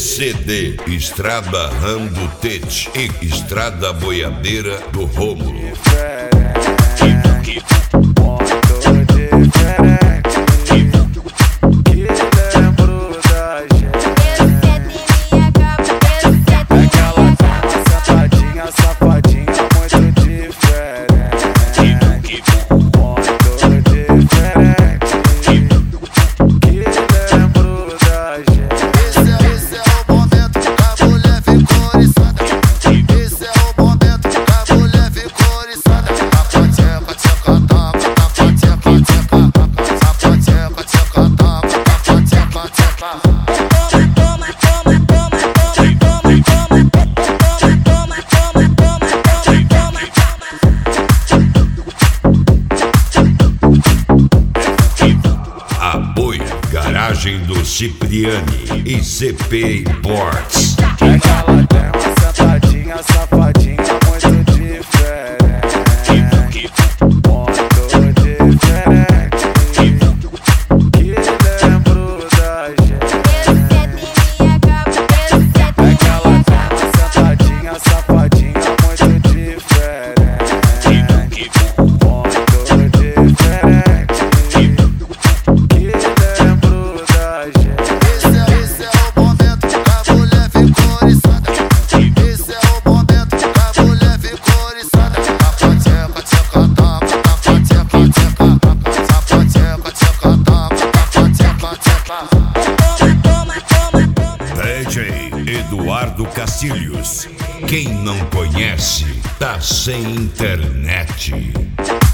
ECD, Estrada Rando Tete e Estrada Boiadeira do Rômulo. Garagem do Cipriani e CP Imports. Ela tem uma sentadinha, safadinha, muito diferente. Muito diferente. Que lembro da gente. Ela tem uma sentadinha, safadinha, muito diferente. Muito diferente. DJ Eduardo Castilhos. Quem não conhece, tá sem internet.